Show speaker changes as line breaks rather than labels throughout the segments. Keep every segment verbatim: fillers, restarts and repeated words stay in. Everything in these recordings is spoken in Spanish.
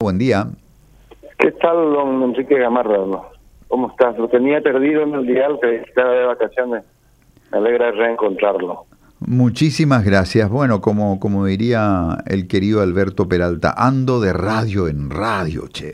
buen día.
¿Qué tal, don Enrique Gamarra? ¿Cómo estás? Lo tenía perdido en el dial, que estaba de vacaciones. Me alegra reencontrarlo.
Muchísimas gracias. Bueno, como, como diría el querido Alberto Peralta, ando de radio en radio, che.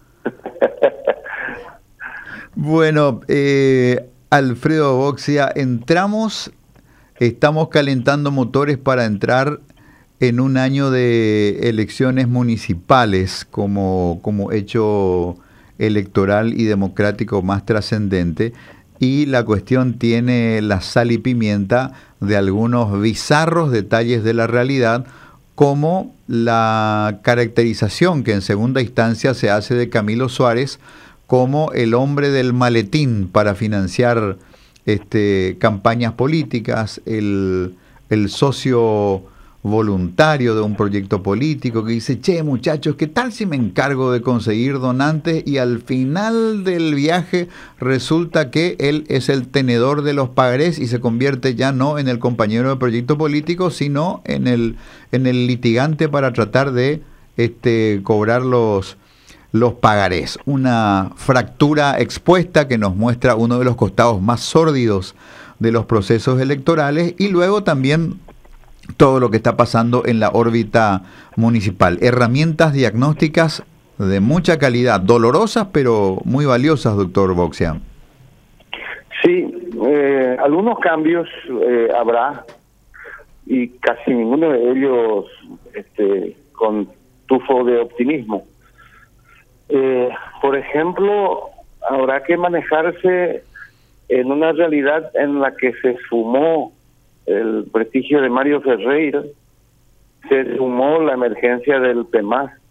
Bueno, eh, Alfredo Boxia, entramos, estamos calentando motores para entrar en un año de elecciones municipales como, como hecho electoral y democrático más trascendente, y la cuestión tiene la sal y pimienta de algunos bizarros detalles de la realidad, como la caracterización que en segunda instancia se hace de Camilo Suárez como el hombre del maletín para financiar este, campañas políticas, el, el socio voluntario de un proyecto político que dice, che muchachos, ¿qué tal si me encargo de conseguir donantes? Y al final del viaje resulta que él es el tenedor de los pagarés y se convierte ya no en el compañero de proyecto político, sino en el, en el litigante para tratar de este, cobrar los, los pagarés. Una fractura expuesta que nos muestra uno de los costados más sórdidos de los procesos electorales, y luego también todo lo que está pasando en la órbita municipal. Herramientas diagnósticas de mucha calidad, dolorosas pero muy valiosas, doctor Boxia.
Sí, eh, algunos cambios eh, habrá, y casi ninguno de ellos este, con tufo de optimismo. Eh, por ejemplo, habrá que manejarse en una realidad en la que se sumó el prestigio de Mario Ferreira, se sumó la emergencia del P M A S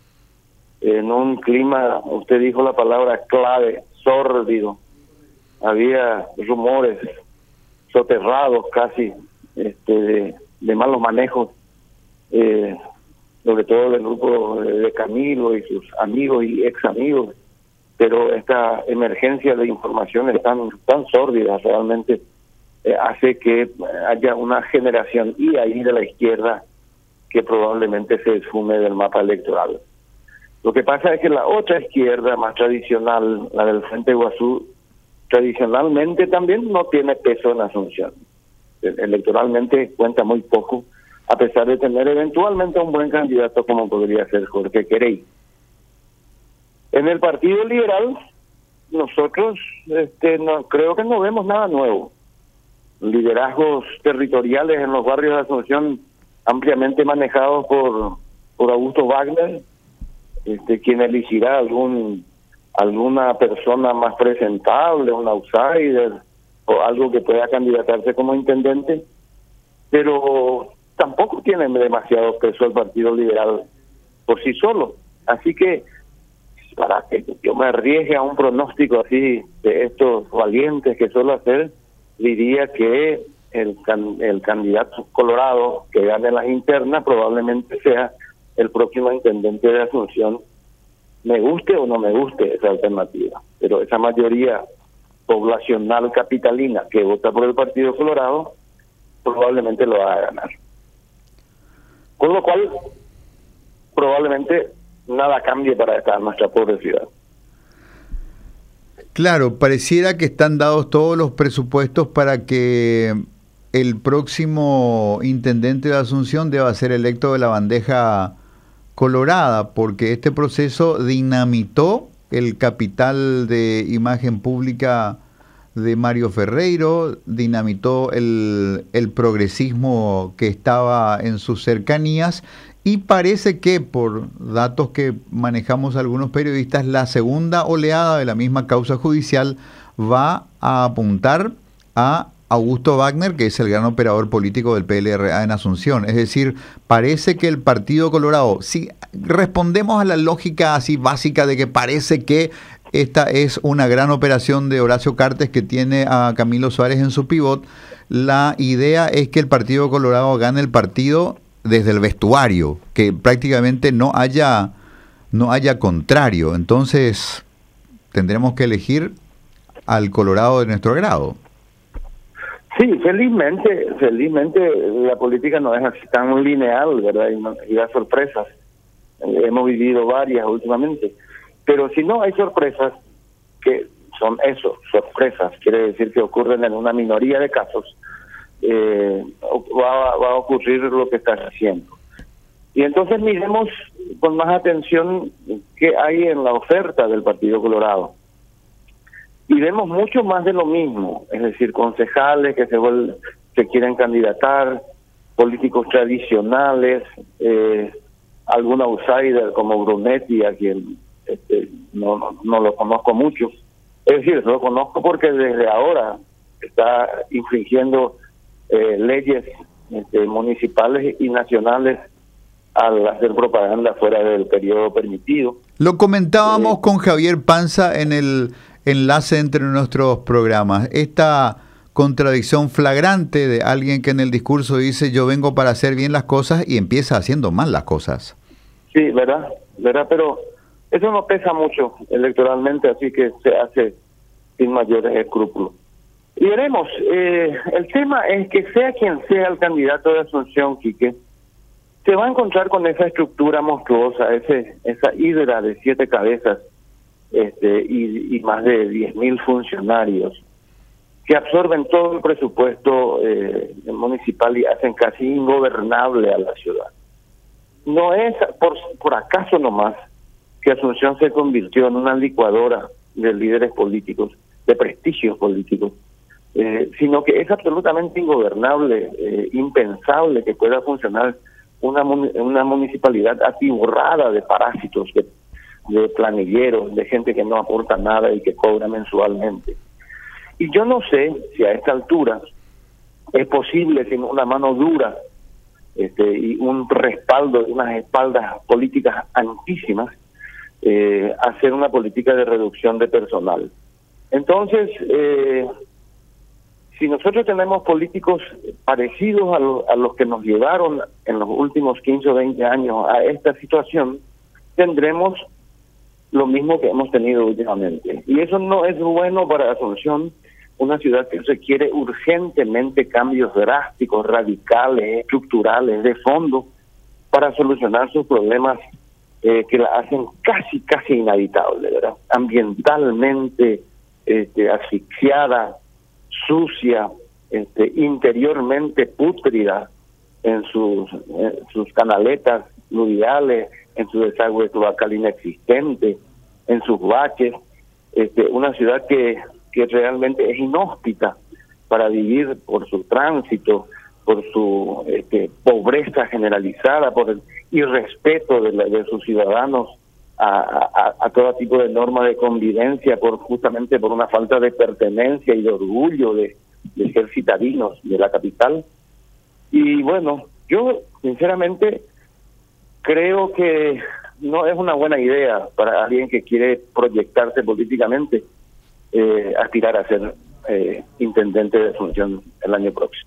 en un clima, usted dijo la palabra clave, sórdido. Había rumores soterrados casi este, de, de malos manejos, eh, sobre todo del grupo de Camilo y sus amigos y ex amigos, pero esta emergencia de informaciones tan, tan sórdida realmente Eh, hace que haya una generación y ahí de la izquierda que probablemente se esfume del mapa electoral. Lo que pasa es que la otra izquierda más tradicional, la del Frente Iguazú, tradicionalmente también no tiene peso en Asunción. Electoralmente cuenta muy poco, a pesar de tener eventualmente un buen candidato como podría ser Jorge Querey. En el Partido Liberal, nosotros este, no creo que no vemos nada nuevo. Liderazgos territoriales en los barrios de Asunción ampliamente manejados por por Augusto Wagner, este, quien elegirá algún alguna persona más presentable, un outsider o algo que pueda candidatarse como intendente, pero tampoco tiene demasiado peso el Partido Liberal por sí solo. Así que para que yo me arriesgue a un pronóstico así de estos valientes que suelo hacer, diría que el, can, el candidato colorado que gane las internas probablemente sea el próximo intendente de Asunción, me guste o no me guste esa alternativa. Pero esa mayoría poblacional capitalina que vota por el Partido Colorado probablemente lo va a ganar. Con lo cual, probablemente nada cambie para esta nuestra pobre ciudad.
Claro, pareciera que están dados todos los presupuestos para que el próximo intendente de Asunción deba ser electo de la bandeja colorada, porque este proceso dinamitó el capital de imagen pública de Mario Ferreiro, dinamitó el, el progresismo que estaba en sus cercanías, y parece que, por datos que manejamos algunos periodistas, la segunda oleada de la misma causa judicial va a apuntar a Augusto Wagner, que es el gran operador político del P L R A en Asunción. Es decir, parece que el Partido Colorado, si respondemos a la lógica así básica de que parece que esta es una gran operación de Horacio Cartes que tiene a Camilo Suárez en su pivot, la idea es que el Partido Colorado gane el partido desde el vestuario, que prácticamente no haya no haya contrario. Entonces tendremos que elegir al Colorado de nuestro agrado.
Sí, felizmente, felizmente la política no es así tan lineal, ¿verdad? Y, no, y da sorpresas. Eh, hemos vivido varias últimamente. Pero si no hay sorpresas, que son eso, sorpresas, quiere decir que ocurren en una minoría de casos, eh, va, va a ocurrir lo que estás haciendo. Y entonces miremos con más atención qué hay en la oferta del Partido Colorado. Y vemos mucho más de lo mismo, es decir, concejales que se, vuelven, se quieren candidatar, políticos tradicionales, eh, algún outsider como Brunetti, a quien este, no, no, no lo conozco mucho. Es decir, lo conozco porque desde ahora está infringiendo eh, leyes este, municipales y nacionales al hacer propaganda fuera del periodo permitido.
Lo comentábamos
eh,
con Javier Panza en el enlace entre nuestros programas. Esta contradicción flagrante de alguien que en el discurso dice yo vengo para hacer bien las cosas y empieza haciendo mal las cosas.
Sí, verdad, verdad, pero eso no pesa mucho electoralmente, así que se hace sin mayores escrúpulos. Y veremos, eh, el tema es que sea quien sea el candidato de Asunción, Quique, se va a encontrar con esa estructura monstruosa, ese esa hidra de siete cabezas este, y, y más de diez mil funcionarios que absorben todo el presupuesto eh, municipal y hacen casi ingobernable a la ciudad. No es por, por acaso nomás que Asunción se convirtió en una licuadora de líderes políticos, de prestigios políticos, eh, sino que es absolutamente ingobernable, eh, impensable que pueda funcionar una una municipalidad atiborrada de parásitos, de, de planilleros, de gente que no aporta nada y que cobra mensualmente. Y yo no sé si a esta altura es posible, sin una mano dura este, y un respaldo de unas espaldas políticas antísimas, eh, hacer una política de reducción de personal. Entonces, eh, si nosotros tenemos políticos parecidos a, lo, a los que nos llevaron en los últimos quince o veinte años a esta situación, tendremos lo mismo que hemos tenido últimamente. Y eso no es bueno para Asunción, una ciudad que requiere urgentemente cambios drásticos, radicales, estructurales, de fondo, para solucionar sus problemas eh, que la hacen casi, casi inhabitable, ¿verdad? Ambientalmente este, asfixiada, sucia, este, interiormente pútrida en sus, en sus canaletas fluviales, en su desagüe cloacal inexistente, en sus baches, este, una ciudad que, que realmente es inhóspita para vivir por su tránsito, por su este, pobreza generalizada, por el irrespeto de, la, de sus ciudadanos a, a, a todo tipo de normas de convivencia, por justamente por una falta de pertenencia y de orgullo de, de ser citadinos de la capital. Y bueno, yo sinceramente creo que no es una buena idea para alguien que quiere proyectarse políticamente eh, aspirar a ser eh, intendente de Asunción el año próximo.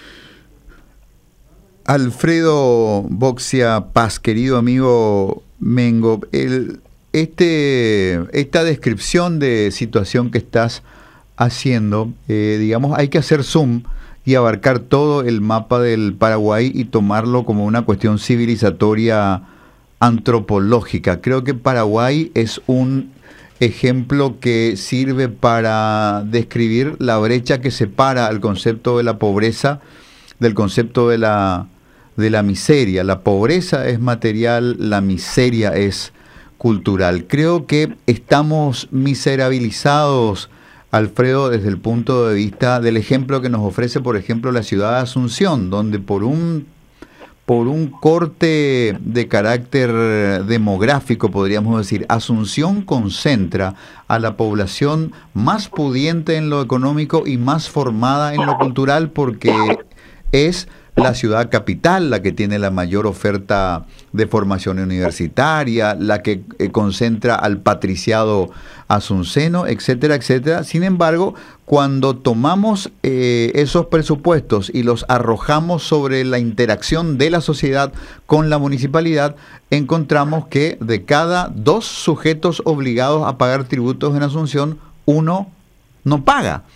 Alfredo Boxia Paz, querido amigo Mengo, el, este, esta descripción de situación que estás haciendo, eh, digamos, hay que hacer zoom y abarcar todo el mapa del Paraguay y tomarlo como una cuestión civilizatoria antropológica. Creo que Paraguay es un ejemplo que sirve para describir la brecha que separa al concepto de la pobreza del concepto de la de la miseria. La pobreza es material, la miseria es cultural. Creo que estamos miserabilizados, Alfredo, desde el punto de vista del ejemplo que nos ofrece, por ejemplo, la ciudad de Asunción, donde por un por un corte de carácter demográfico, podríamos decir, Asunción concentra a la población más pudiente en lo económico y más formada en lo cultural, porque es la ciudad capital la que tiene la mayor oferta de formación universitaria, la que eh, concentra al patriciado asunceno, etcétera, etcétera. Sin embargo, cuando tomamos eh, esos presupuestos y los arrojamos sobre la interacción de la sociedad con la municipalidad, encontramos que de cada dos sujetos obligados a pagar tributos en Asunción, uno no paga.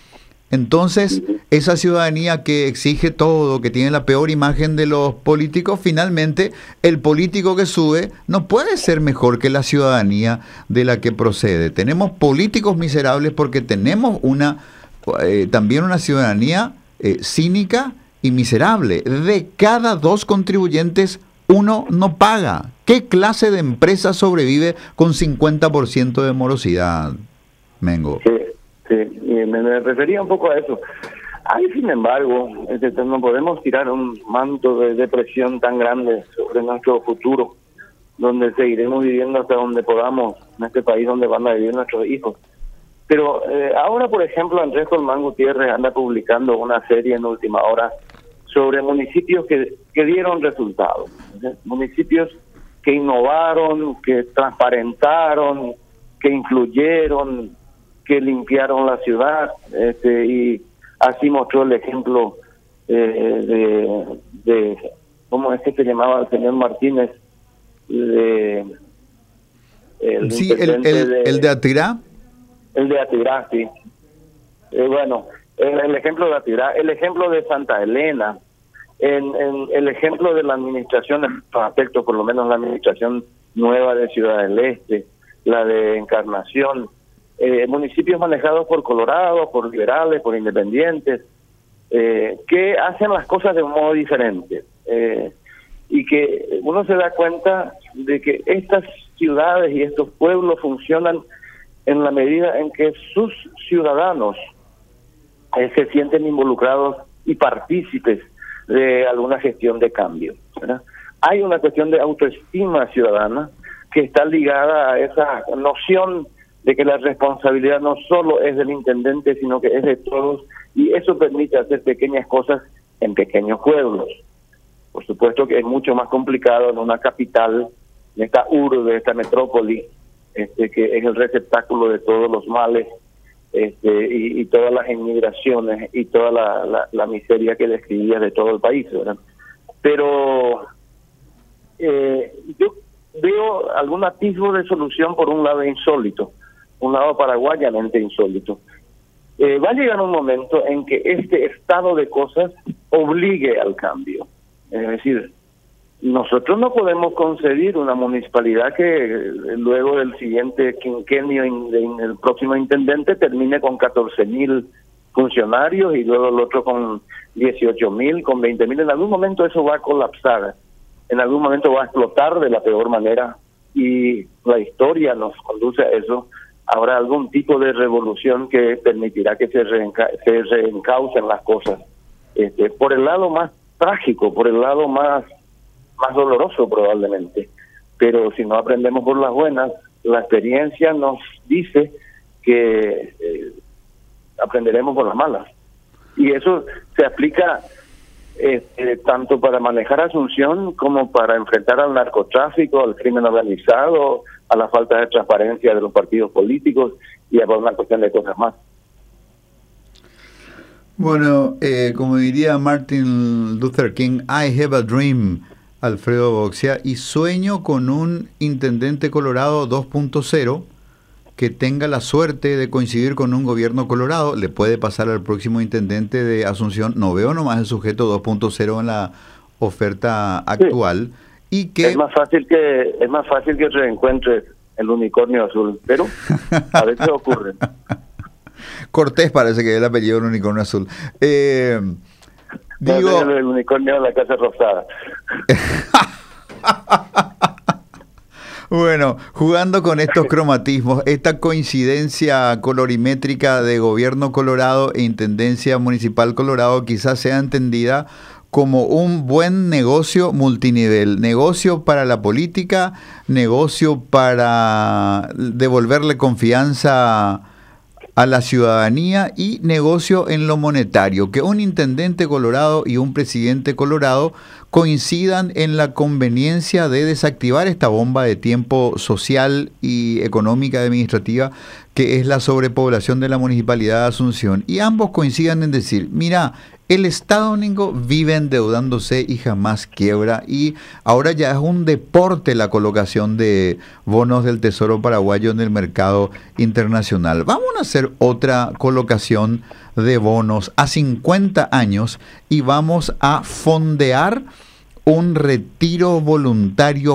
Entonces, esa ciudadanía que exige todo, que tiene la peor imagen de los políticos, finalmente el político que sube no puede ser mejor que la ciudadanía de la que procede. Tenemos políticos miserables porque tenemos una eh, también una ciudadanía eh, cínica y miserable. De cada dos contribuyentes, uno no paga. ¿Qué clase de empresa sobrevive con cincuenta por ciento de morosidad, Mengo?
Sí, sí, y me, me refería un poco a eso. Hay, sin embargo, este, no podemos tirar un manto de depresión tan grande sobre nuestro futuro, donde seguiremos viviendo hasta donde podamos, en este país donde van a vivir nuestros hijos. Pero eh, ahora, por ejemplo, Andrés Colmán Gutiérrez anda publicando una serie en última hora sobre municipios que, que dieron resultados, ¿sí? Municipios que innovaron, que transparentaron, que influyeron, que limpiaron la ciudad, este, y así mostró el ejemplo eh, de, de, ¿cómo es que se llamaba el señor Martínez? De,
el sí, el, el, de, el de Atirá.
El de Atirá, sí. Eh, bueno, el, el ejemplo de Atirá, el ejemplo de Santa Elena, en, en el ejemplo de la administración, en estos aspectos, por lo menos la administración nueva de Ciudad del Este, la de Encarnación, eh, municipios manejados por colorados, por liberales, por independientes, eh, que hacen las cosas de un modo diferente. Eh, y que uno se da cuenta de que estas ciudades y estos pueblos funcionan en la medida en que sus ciudadanos eh, se sienten involucrados y partícipes de alguna gestión de cambio, ¿verdad? Hay una cuestión de autoestima ciudadana que está ligada a esa noción de que la responsabilidad no solo es del intendente, sino que es de todos, y eso permite hacer pequeñas cosas en pequeños pueblos. Por supuesto que es mucho más complicado en una capital, en esta urbe, esta metrópoli, este, que es el receptáculo de todos los males, este, y, y todas las inmigraciones y toda la, la, la miseria que describía de todo el país, ¿verdad? Pero eh, yo veo algún atisbo de solución por un lado insólito, un lado paraguayamente insólito. Eh, va a llegar un momento en que este estado de cosas obligue al cambio. Es decir, nosotros no podemos concebir una municipalidad que luego del siguiente quinquenio del próximo intendente termine con catorce mil funcionarios y luego el otro con dieciocho mil, con veinte mil. En algún momento eso va a colapsar, en algún momento va a explotar de la peor manera y la historia nos conduce a eso. Habrá algún tipo de revolución que permitirá que se, reenca se reencaucen las cosas. Este, por el lado más trágico, por el lado más más doloroso probablemente, pero si no aprendemos por las buenas, la experiencia nos dice que eh, aprenderemos por las malas, y eso se aplica eh, eh, tanto para manejar Asunción como para enfrentar al narcotráfico, al crimen organizado, a la falta de transparencia de los partidos políticos y a una cuestión de cosas más.
Bueno, eh, como diría Martin Luther King, I have a dream, Alfredo Boxia, y sueño con un intendente colorado dos punto cero que tenga la suerte de coincidir con un gobierno colorado. Le puede pasar al próximo intendente de Asunción. No veo nomás el sujeto dos punto cero en la oferta actual. Sí. Y que
es más fácil que es más fácil que reencuentres el unicornio azul, pero a veces ocurre.
Cortés parece que es el apellido del unicornio azul. Eh, digo,
no, el unicornio de la Casa Rosada.
Bueno, jugando con estos cromatismos, esta coincidencia colorimétrica de gobierno colorado e intendencia municipal colorado quizás sea entendida como un buen negocio multinivel, negocio para la política, negocio para devolverle confianza a la ciudadanía y negocio en lo monetario, que un intendente colorado y un presidente colorado coincidan en la conveniencia de desactivar esta bomba de tiempo social y económica y administrativa que es la sobrepoblación de la Municipalidad de Asunción, y ambos coincidan en decir, mira, El Estado, Ningo, vive endeudándose y jamás quiebra, y ahora ya es un deporte la colocación de bonos del Tesoro paraguayo en el mercado internacional. Vamos a hacer otra colocación de bonos a cincuenta años y vamos a fondear un retiro voluntario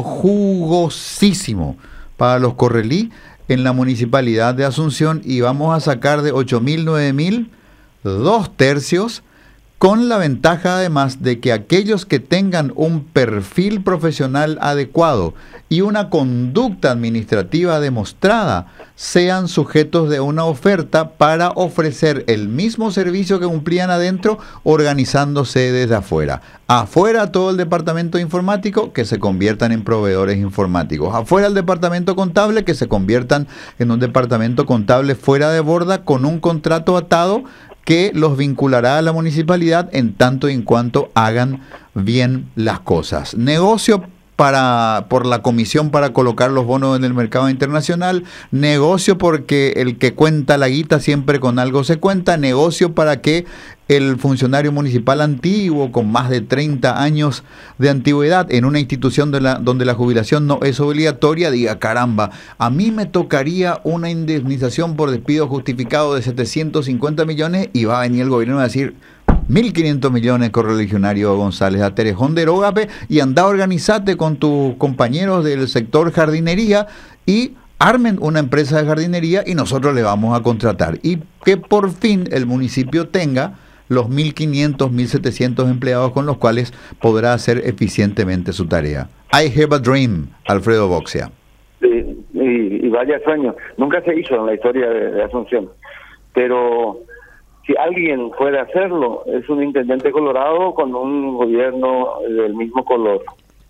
jugosísimo para los Correlí en la Municipalidad de Asunción, y vamos a sacar de ocho mil, nueve mil, dos tercios, con la ventaja además de que aquellos que tengan un perfil profesional adecuado y una conducta administrativa demostrada sean sujetos de una oferta para ofrecer el mismo servicio que cumplían adentro, organizándose desde afuera. Afuera todo el departamento informático, que se conviertan en proveedores informáticos. Afuera el departamento contable, que se conviertan en un departamento contable fuera de borda con un contrato atado que los vinculará a la municipalidad en tanto y en cuanto hagan bien las cosas. Negocio para por la comisión para colocar los bonos en el mercado internacional, negocio porque el que cuenta la guita siempre con algo se cuenta, negocio para que el funcionario municipal antiguo con más de treinta años de antigüedad en una institución de la, donde la jubilación no es obligatoria, diga, caramba, a mí me tocaría una indemnización por despido justificado de setecientos cincuenta millones, y va a venir el gobierno a decir mil quinientos millones, correligionario González, a Terejón de Rogape, y anda a organizarte con tus compañeros del sector jardinería y armen una empresa de jardinería y nosotros le vamos a contratar. Y que por fin el municipio tenga los mil quinientos, mil setecientos empleados con los cuales podrá hacer eficientemente su tarea. I have a dream, Alfredo Boxia.
Sí, y, y vaya sueño. Nunca se hizo en la historia de, de Asunción, pero si alguien puede hacerlo, es un intendente colorado con un gobierno del mismo color.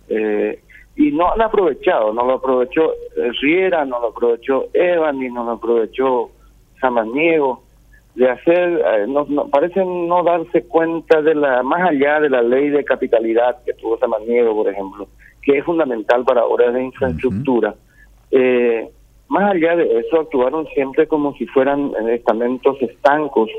Eh, y no lo ha aprovechado, no lo aprovechó Riera, no lo aprovechó Evan, ni no lo aprovechó Samaniego, de hacer, eh, no, no, parecen no darse cuenta de la, más allá de la ley de capitalidad que tuvo Samaniego, por ejemplo, que es fundamental para obras de infraestructura. Uh-huh. Eh, más allá de eso, actuaron siempre como si fueran estamentos estancos,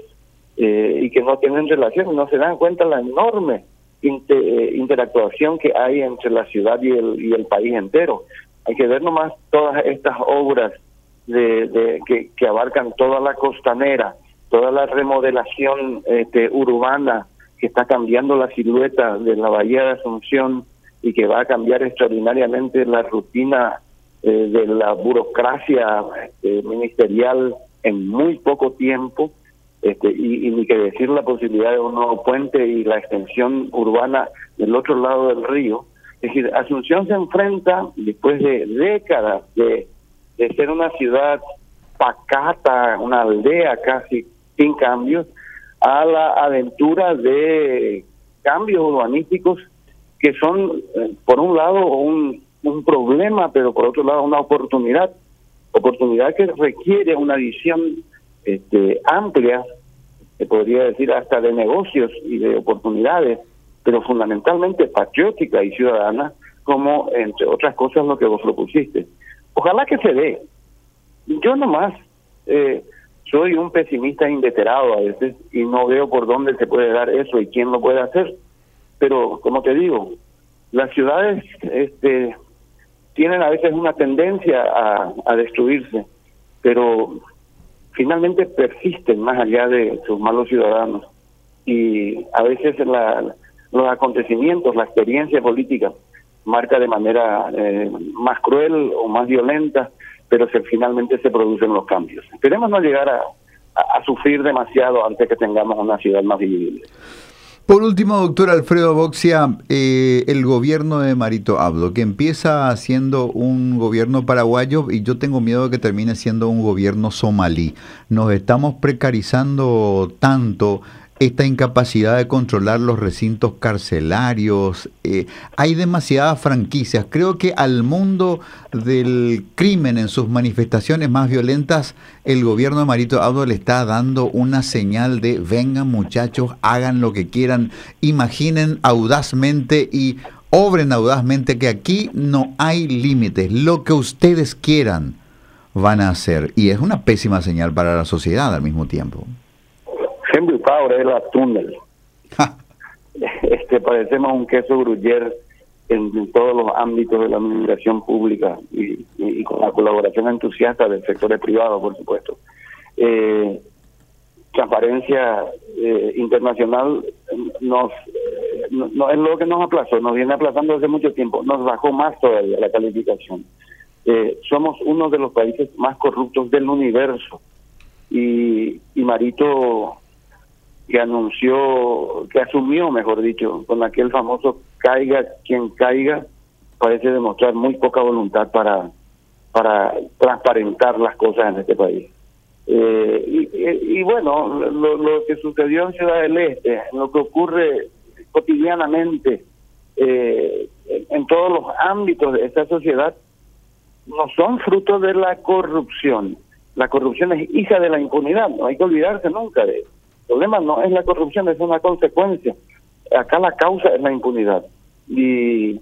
Eh, y que no tienen relación, no se dan cuenta la enorme inter, eh, interactuación que hay entre la ciudad y el, y el país entero. Hay que ver nomás todas estas obras de, de que, que abarcan toda la costanera, toda la remodelación este, urbana que está cambiando la silueta de la Bahía de Asunción y que va a cambiar extraordinariamente la rutina eh, de la burocracia eh, ministerial en muy poco tiempo. Este, y, y ni que decir la posibilidad de un nuevo puente y la extensión urbana del otro lado del río. Es decir, Asunción se enfrenta, después de décadas de, de ser una ciudad pacata, una aldea casi sin cambios, a la aventura de cambios urbanísticos que son, eh, por un lado, un, un problema, pero por otro lado una oportunidad, oportunidad que requiere una visión Este, amplia, se podría decir hasta de negocios y de oportunidades, pero fundamentalmente patriótica y ciudadana, como entre otras cosas lo que vos propusiste. Ojalá que se dé. Yo nomás eh, soy un pesimista inveterado a veces y no veo por dónde se puede dar eso y quién lo puede hacer, pero como te digo, las ciudades este, tienen a veces una tendencia a, a destruirse, pero finalmente persisten más allá de sus malos ciudadanos, y a veces la, los acontecimientos, la experiencia política marca de manera eh, más cruel o más violenta, pero se, finalmente se producen los cambios. Esperemos no llegar a, a, a sufrir demasiado antes que tengamos una ciudad más vivible.
Por último, doctor Alfredo Boxia, eh, el gobierno de Marito Abdo, que empieza siendo un gobierno paraguayo y yo tengo miedo de que termine siendo un gobierno somalí. Nos estamos precarizando tanto esta incapacidad de controlar los recintos carcelarios. Eh, hay demasiadas franquicias. Creo que al mundo del crimen en sus manifestaciones más violentas, el gobierno de Marito Abdo le está dando una señal de vengan muchachos, hagan lo que quieran, imaginen audazmente y obren audazmente, que aquí no hay límites, lo que ustedes quieran van a hacer. Y es una pésima señal para la sociedad al mismo tiempo.
Henry Power era túnel. este parecemos un queso gruyere en, en todos los ámbitos de la administración pública y, y, y con la colaboración entusiasta del sector privado, por supuesto. Eh, transparencia eh, internacional nos eh, no, no es lo que nos aplazó, nos viene aplazando desde mucho tiempo, nos bajó más todavía la calificación. Eh, somos uno de los países más corruptos del universo y, y Marito, que anunció, que asumió, mejor dicho, con aquel famoso caiga quien caiga, parece demostrar muy poca voluntad para para transparentar las cosas en este país. Eh, y, y, y bueno, lo, lo que sucedió en Ciudad del Este, lo que ocurre cotidianamente eh, en todos los ámbitos de esta sociedad, no son fruto de la corrupción. La corrupción es hija de la impunidad, no hay que olvidarse nunca de eso. El problema no es la corrupción, es una consecuencia. Acá la causa es la impunidad. Y,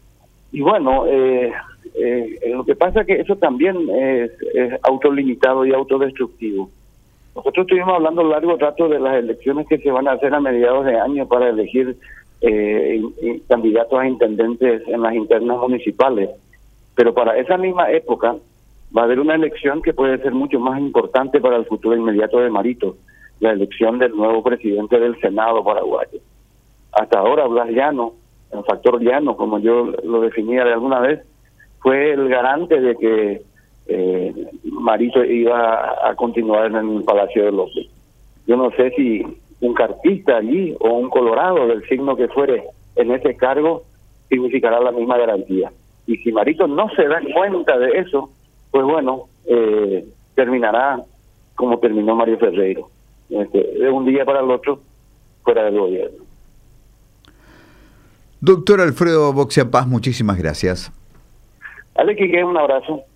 y bueno, eh, eh, lo que pasa es que eso también es, es autolimitado y autodestructivo. Nosotros estuvimos hablando largo rato de las elecciones que se van a hacer a mediados de año para elegir eh, candidatos a intendentes en las internas municipales. Pero para esa misma época va a haber una elección que puede ser mucho más importante para el futuro inmediato de Marito, la elección del nuevo presidente del Senado paraguayo. Hasta ahora Blas Llano, el factor Llano, como yo lo definía de alguna vez, fue el garante de que eh, Marito iba a continuar en el Palacio de López. Yo no sé si un cartista allí o un colorado del signo que fuere en ese cargo significará la misma garantía. Y si Marito no se da cuenta de eso, pues bueno, eh, terminará como terminó Mario Ferreiro, este, de un día para el otro, fuera del gobierno.
Doctor Alfredo Boxia Paz, muchísimas gracias.
Dale, Quique, un abrazo.